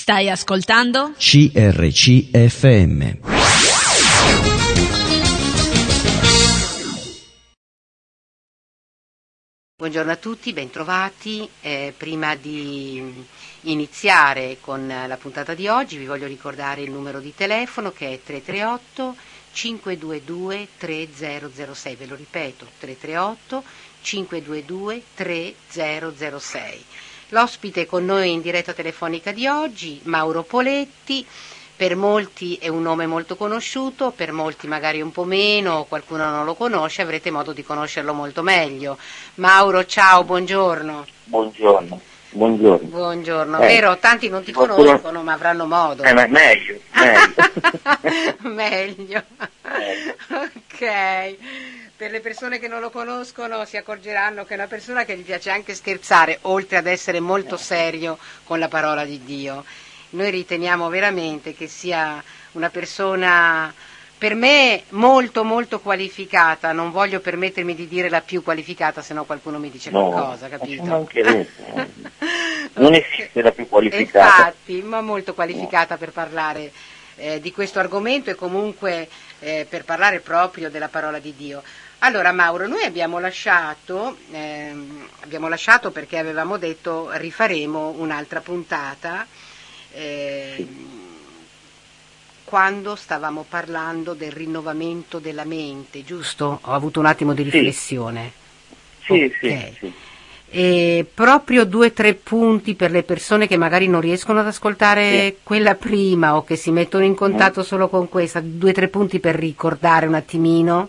Stai ascoltando? CRC FM. Buongiorno a tutti, bentrovati. Prima di iniziare con la puntata di oggi vi voglio ricordare il numero di telefono che è 338 522 3006, ve lo ripeto, 338 522 3006. L'ospite con noi in diretta telefonica di oggi, Mauro Poletti. Per molti è un nome molto conosciuto, per molti magari un po' meno, qualcuno non lo conosce, avrete modo di conoscerlo molto meglio. Mauro, ciao, buongiorno. Buongiorno. Buongiorno, vero? Tanti non ti conoscono, ma avranno modo. Ma meglio. Meglio. Ok. Per le persone che non lo conoscono si accorgeranno che è una persona che gli piace anche scherzare, oltre ad essere molto serio con la parola di Dio. Noi riteniamo veramente che sia una persona, per me, molto molto qualificata. Non voglio permettermi di dire la più qualificata, se no qualcuno mi dice qualcosa, capito? Non esiste la più qualificata. Infatti, ma molto qualificata per parlare di questo argomento e comunque per parlare proprio della parola di Dio. Allora Mauro, noi abbiamo lasciato perché avevamo detto rifaremo un'altra puntata quando stavamo parlando del rinnovamento della mente, giusto? Ho avuto un attimo di riflessione. Sì. E proprio 2 o 3 punti per le persone che magari non riescono ad ascoltare quella prima o che si mettono in contatto solo con questa, 2 o 3 punti per ricordare un attimino.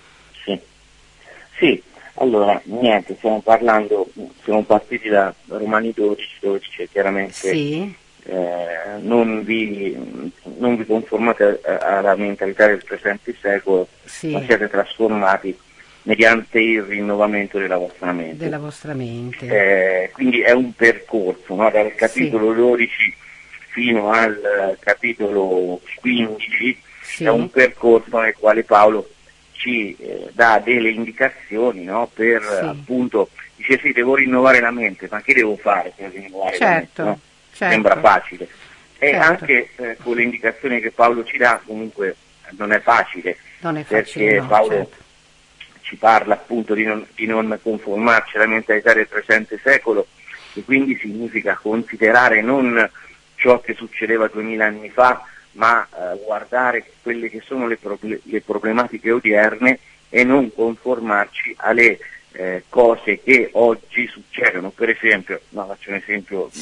Sì, allora niente, stiamo partiti da Romani 12 dove dice chiaramente non vi conformate alla mentalità del presente secolo, ma siete trasformati mediante il rinnovamento della vostra mente. Quindi è un percorso, no? Dal capitolo 12 fino al capitolo 15 è un percorso nel quale Paolo ci dà delle indicazioni, no? Per appunto, dice sì, devo rinnovare la mente, ma che devo fare per rinnovare la mente? No? Sembra facile. E anche con le indicazioni che Paolo ci dà comunque non è facile, perché Paolo ci parla appunto di non conformarci alla mentalità del presente secolo, e quindi significa considerare non ciò che succedeva 2000 anni fa, ma guardare quelle che sono le problematiche odierne e non conformarci alle cose che oggi succedono. Per esempio, faccio un esempio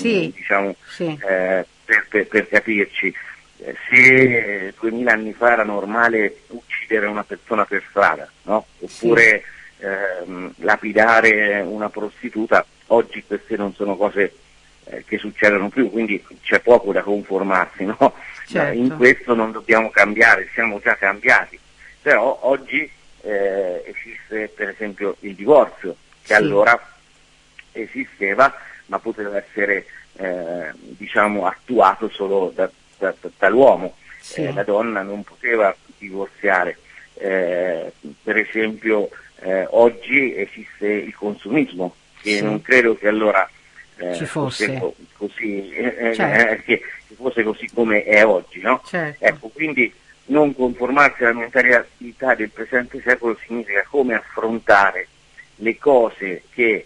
per capirci, se 2000 anni fa era normale uccidere una persona per strada, no? Oppure lapidare una prostituta, oggi queste non sono cose che succedono più, quindi c'è poco da conformarsi, no? In questo non dobbiamo cambiare, siamo già cambiati, però oggi esiste per esempio il divorzio, che allora esisteva ma poteva essere attuato solo dall'uomo, la donna non poteva divorziare. Per esempio oggi esiste il consumismo, che non credo che allora ci fosse così, che fosse così come è oggi, no? Ecco, quindi non conformarsi alla mentalità del presente secolo significa come affrontare le cose che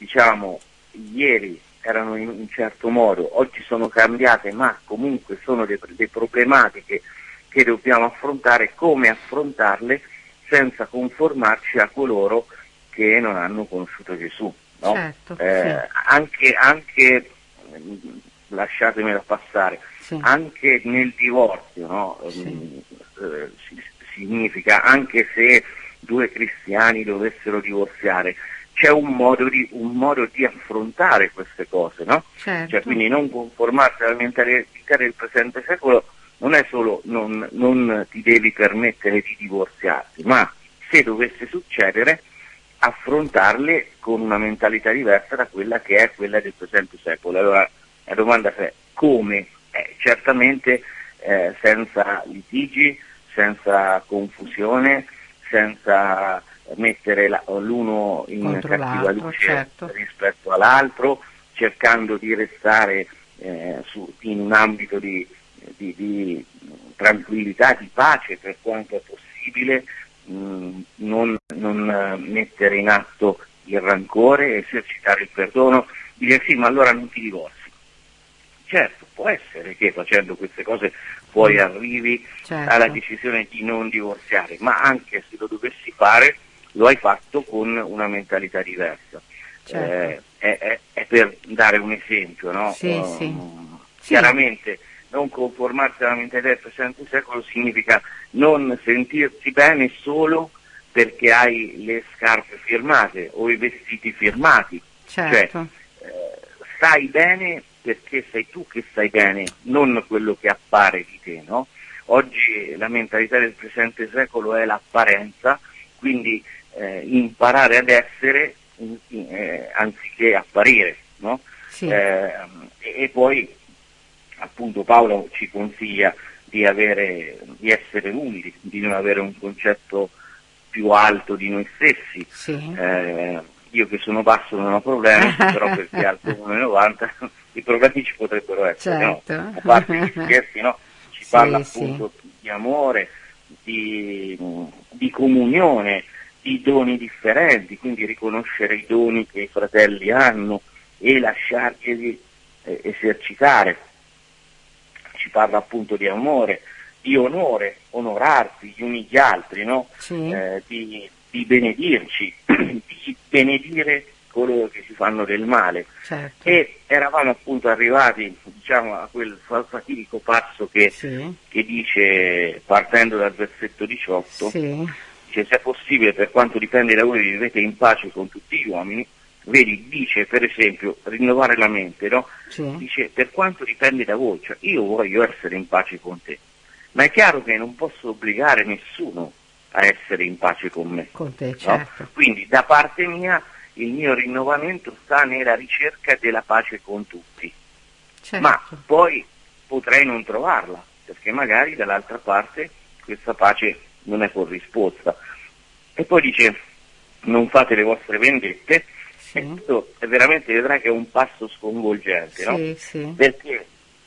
ieri erano in un certo modo, oggi sono cambiate, ma comunque sono le problematiche che dobbiamo affrontare, come affrontarle senza conformarci a coloro che non hanno conosciuto Gesù, no? Anche lasciatemela passare, anche nel divorzio, no? Significa, anche se 2 cristiani dovessero divorziare, c'è un modo di affrontare queste cose, no? Cioè, quindi non conformarsi alla mentalità del presente secolo non è solo non ti devi permettere di divorziarti, ma se dovesse succedere affrontarle con una mentalità diversa da quella che è quella del presente secolo. Allora la domanda è come? Certamente senza litigi, senza confusione, senza mettere l'uno in cattiva luce rispetto all'altro, cercando di restare in un ambito di tranquillità, di pace per quanto è possibile, non mettere in atto il rancore, esercitare il perdono, dire sì, ma allora non ti divorzi. Certo, può essere che facendo queste cose poi arrivi alla decisione di non divorziare, ma anche se lo dovessi fare lo hai fatto con una mentalità diversa. È per dare un esempio, no? Chiaramente non conformarsi alla mentalità del presente secolo significa non sentirsi bene solo perché hai le scarpe firmate o i vestiti firmati. Cioè, stai bene perché sei tu che stai bene, non quello che appare di te, no? Oggi la mentalità del presente secolo è l'apparenza, quindi imparare ad essere anziché apparire, no? E poi appunto Paolo ci consiglia di essere umili, di non avere un concetto più alto di noi stessi. Io che sono basso non ho problemi, però perché è alto 1,90 i problemi ci potrebbero essere, no? A parte gli scherzi, no? Ci parla appunto di amore, di comunione, di doni differenti, quindi riconoscere i doni che i fratelli hanno e lasciarglieli esercitare. Ci parla appunto di amore, di onore, onorarsi gli uni gli altri, no? Di benedirci, di benedire coloro che ci fanno del male. E eravamo appunto arrivati, diciamo, a quel fatidico passo che dice, partendo dal versetto 18, dice: se è possibile, per quanto dipende da voi, vivete in pace con tutti gli uomini. Vedi, dice per esempio rinnovare la mente, no? Dice per quanto dipende da voi, cioè io voglio essere in pace con te, ma è chiaro che non posso obbligare nessuno a essere in pace con me, no? Quindi da parte mia il mio rinnovamento sta nella ricerca della pace con tutti, ma poi potrei non trovarla, perché magari dall'altra parte questa pace non è corrisposta. E poi dice: non fate le vostre vendette. E questo è veramente, vedrai che è un passo sconvolgente, no? Perché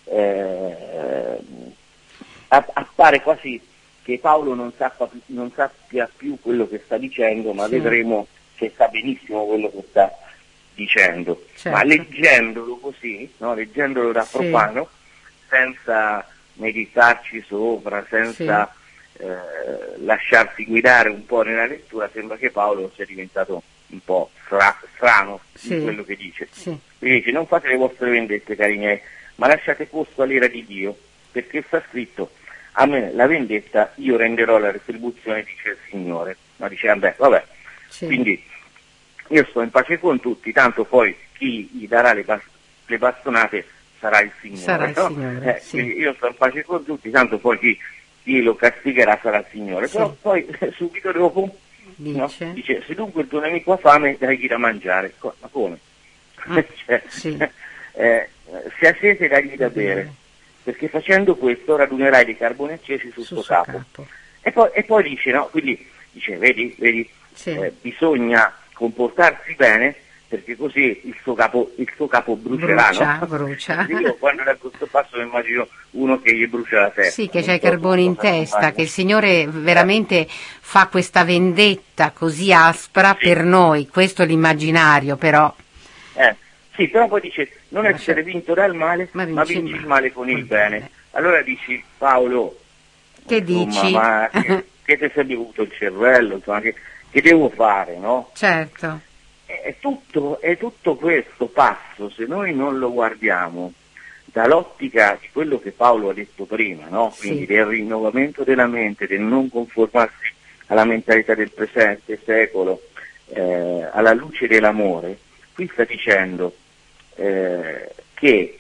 appare quasi che Paolo non sappia più quello che sta dicendo, ma vedremo che sa benissimo quello che sta dicendo. Ma leggendolo così, no? Leggendolo da profano, senza meditarci sopra, senza lasciarsi guidare un po' nella lettura, sembra che Paolo sia diventato un po' strano in quello che dice. Quindi dice: non fate le vostre vendette, cari miei, ma lasciate posto all'ira di Dio, perché sta scritto: a me la vendetta, io renderò la retribuzione, dice il Signore. Ma dice: vabbè, quindi io sto in pace con tutti, tanto poi chi gli darà le bastonate sarà il Signore, quindi io sto in pace con tutti, tanto poi chi lo castigherà sarà il Signore. Però poi subito dopo dice: se dunque il tuo nemico ha fame, dagli da mangiare. Ma come? Se ha sete, dagli da bere, perché facendo questo radunerai dei carboni accesi sul suo capo. E poi dice, no? Quindi dice: vedi, bisogna comportarsi bene, perché così il suo capo brucerà, brucia. Io quando leggo questo passo mi immagino uno che gli brucia la testa. Che c'ha i carboni in testa, che il Signore veramente fa questa vendetta così aspra per noi, questo è l'immaginario, però. Però poi dice: non essere vinto dal male, ma vinci il male con il bene. Allora dici: Paolo, che dici? Ma che ti sei bevuto il cervello, insomma, che devo fare, no? Certo. È tutto questo passo, se noi non lo guardiamo dall'ottica di quello che Paolo ha detto prima, no? Quindi del rinnovamento della mente, del non conformarsi alla mentalità del presente secolo, alla luce dell'amore. Qui sta dicendo che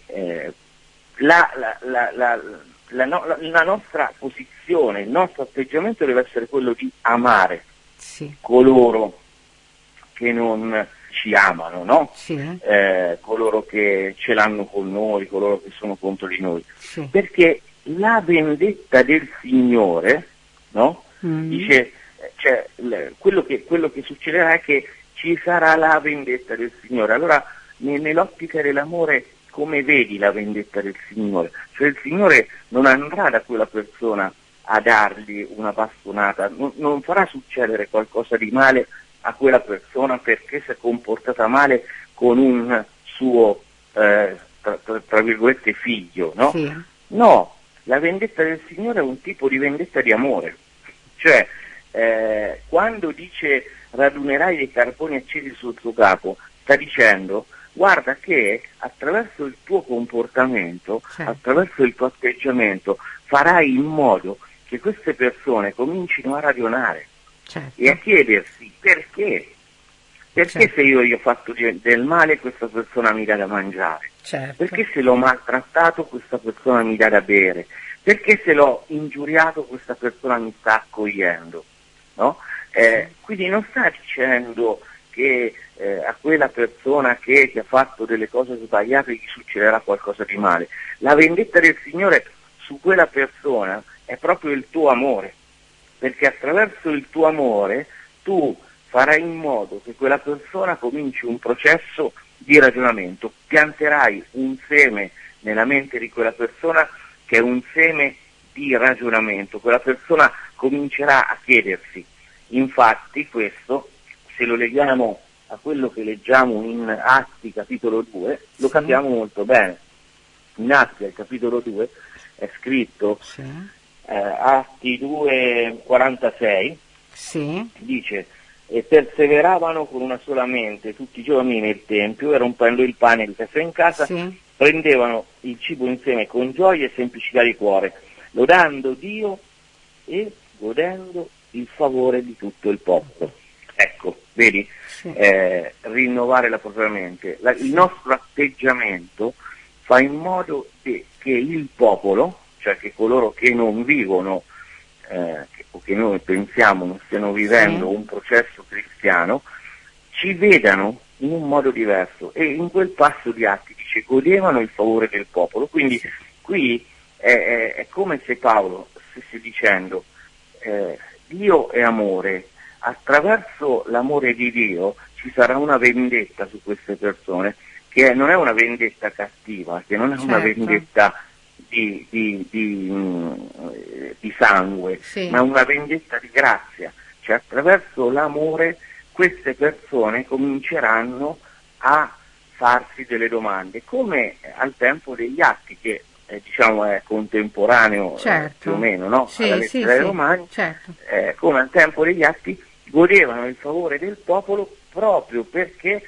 la nostra posizione, il nostro atteggiamento deve essere quello di amare coloro che non ci amano, no? Coloro che ce l'hanno con noi, coloro che sono contro di noi. Perché la vendetta del Signore, no? Dice, quello che succederà è che ci sarà la vendetta del Signore. Allora, nell'ottica dell'amore come vedi la vendetta del Signore? Cioè il Signore non andrà da quella persona a dargli una bastonata, non farà succedere qualcosa di male a quella persona perché si è comportata male con un suo, tra virgolette, figlio, no? Sì. No, la vendetta del Signore è un tipo di vendetta di amore. Cioè, quando dice radunerai dei carboni accesi sul tuo capo, sta dicendo guarda che attraverso il tuo comportamento, attraverso il tuo atteggiamento, farai in modo che queste persone comincino a ragionare e a chiedersi perché. Perché se io gli ho fatto del male questa persona mi dà da mangiare? Perché se l'ho maltrattato questa persona mi dà da bere? Perché se l'ho ingiuriato questa persona mi sta accogliendo? No? Quindi non sta dicendo che a quella persona che ti ha fatto delle cose sbagliate gli succederà qualcosa di male. La vendetta del Signore su quella persona è proprio il tuo amore, perché attraverso il tuo amore tu farai in modo che quella persona cominci un processo di ragionamento, pianterai un seme nella mente di quella persona che è un seme di ragionamento, quella persona comincerà a chiedersi. Infatti questo, se lo leghiamo a quello che leggiamo in Atti capitolo 2, lo capiamo molto bene. In Atti al capitolo 2 è scritto, Atti 2,46, dice: e perseveravano con una sola mente tutti i giorni nel Tempio, e rompendo il pane di casa in casa, prendevano il cibo insieme con gioia e semplicità di cuore, lodando Dio e godendo il favore di tutto il popolo. Ecco, vedi, rinnovare la propria mente. Il nostro atteggiamento fa in modo che il popolo, cioè che coloro che non vivono o che noi pensiamo non stiano vivendo un processo cristiano, ci vedano in un modo diverso. E in quel passo di Atti dice godevano il favore del popolo. Quindi qui è come se Paolo stesse dicendo Dio è amore, attraverso l'amore di Dio ci sarà una vendetta su queste persone, che non è una vendetta cattiva, che non è una vendetta di sangue, ma una vendetta di grazia. Cioè attraverso l'amore queste persone cominceranno a farsi delle domande, come al tempo degli Atti, che diciamo è contemporaneo più o meno, no? Alla lettera ai Romani, come al tempo degli Atti godevano il favore del popolo proprio perché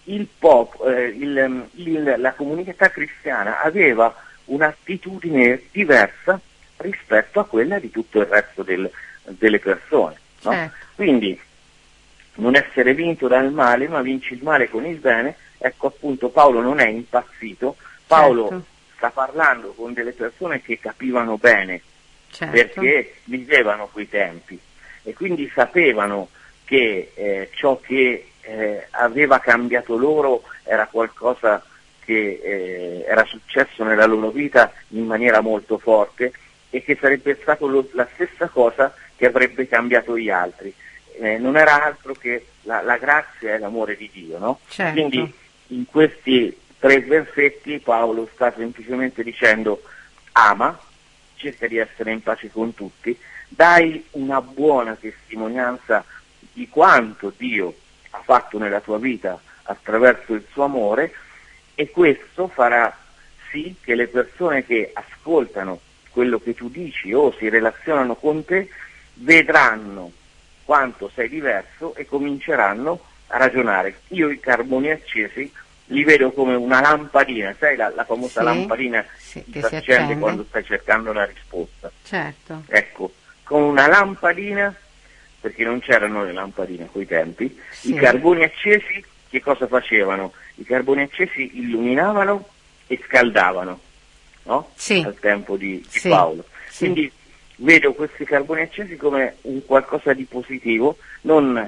la comunità cristiana aveva un'attitudine diversa rispetto a quella di tutto il resto delle persone, no? Quindi non essere vinto dal male, ma vinci il male con il bene. Ecco, appunto, Paolo non è impazzito, Paolo sta parlando con delle persone che capivano bene, perché vivevano quei tempi e quindi sapevano che ciò che aveva cambiato loro era qualcosa che era successo nella loro vita in maniera molto forte e che sarebbe stato la stessa cosa che avrebbe cambiato gli altri. Non era altro che la grazia e l'amore di Dio, no? Quindi in questi 3 versetti Paolo sta semplicemente dicendo: ama, cerca di essere in pace con tutti, dai una buona testimonianza di quanto Dio ha fatto nella tua vita attraverso il suo amore, e questo farà sì che le persone che ascoltano quello che tu dici o si relazionano con te vedranno quanto sei diverso e cominceranno a ragionare. Io i carboni accesi li vedo come una lampadina, sai la famosa lampadina che si accende quando stai cercando una risposta. Ecco, con una lampadina, perché non c'erano le lampadine a quei tempi, i carboni accesi che cosa facevano? I carboni accesi illuminavano e scaldavano, no? Al tempo di Paolo. Quindi vedo questi carboni accesi come un qualcosa di positivo, non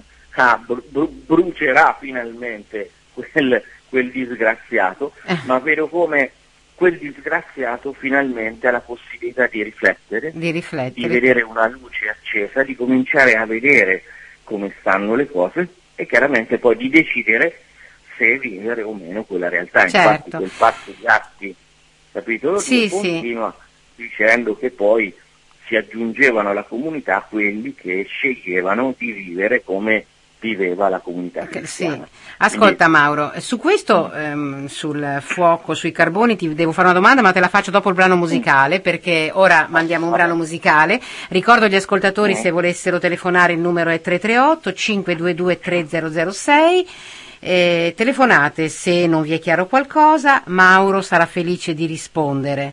brucerà finalmente quel disgraziato, ma vedo come quel disgraziato finalmente ha la possibilità di riflettere, di vedere una luce accesa, di cominciare a vedere come stanno le cose e chiaramente poi di decidere se vivere o meno quella realtà. Certo. Infatti quel passo di atti, capitolo 2, continua dicendo che poi si aggiungevano alla comunità quelli che sceglievano di vivere come viveva la comunità cristiana. Sì. Ascolta Mauro, su questo, sul fuoco, sui carboni, ti devo fare una domanda, ma te la faccio dopo il brano musicale, perché ora mandiamo un brano musicale. Ricordo agli ascoltatori, se volessero telefonare, il numero è 338 522 3006. Telefonate se non vi è chiaro qualcosa, Mauro sarà felice di rispondere.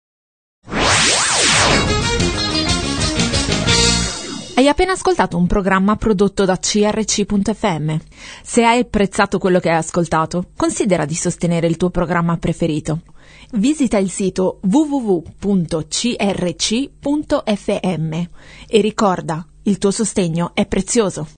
Hai appena ascoltato un programma prodotto da CRC.fm. Se hai apprezzato quello che hai ascoltato, considera di sostenere il tuo programma preferito. Visita il sito www.crc.fm e ricorda, il tuo sostegno è prezioso.